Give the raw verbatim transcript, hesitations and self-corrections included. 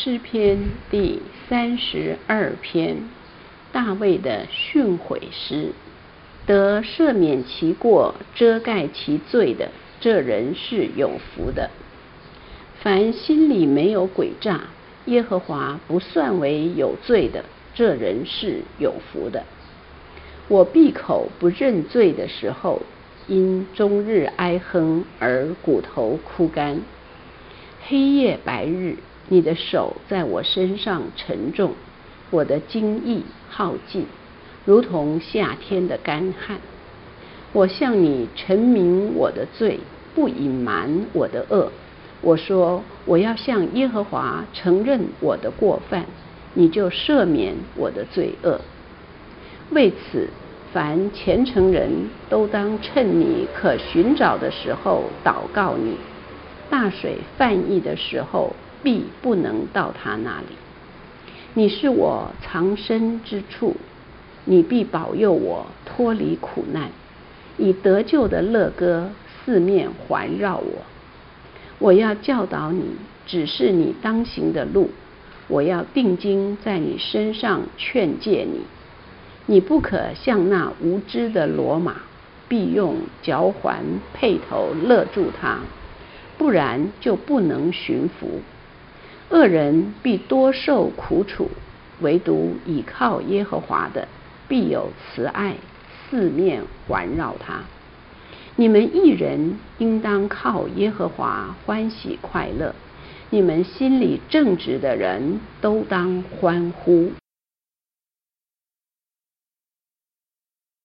诗篇第三十二篇，大卫的训诲诗。得赦免其过、遮盖其罪的，这人是有福的。凡心里没有诡诈，耶和华不算为有罪的，这人是有福的。我闭口不认罪的时候，因终日哀哼而骨头枯干。黑夜白日，你的手在我身上沉重，我的精意耗尽，如同夏天的干旱。我向你陈明我的罪，不隐瞒我的恶。我说我要向耶和华承认我的过犯，你就赦免我的罪恶。为此，凡虔诚人都当趁你可寻找的时候祷告你。大水泛溢的时候，必不能到他那里。你是我藏身之处，你必保佑我脱离苦难，以得救的乐歌四面环绕我。我要教导你，指示你当行的路，我要定睛在你身上劝诫你。你不可像那无知的骡马，必用嚼环辔头勒住它，不然就不能驯服。恶人必多受苦楚，唯独倚靠耶和华的，必有慈爱四面环绕他。你们义人应当靠耶和华欢喜快乐，你们心里正直的人都当欢呼。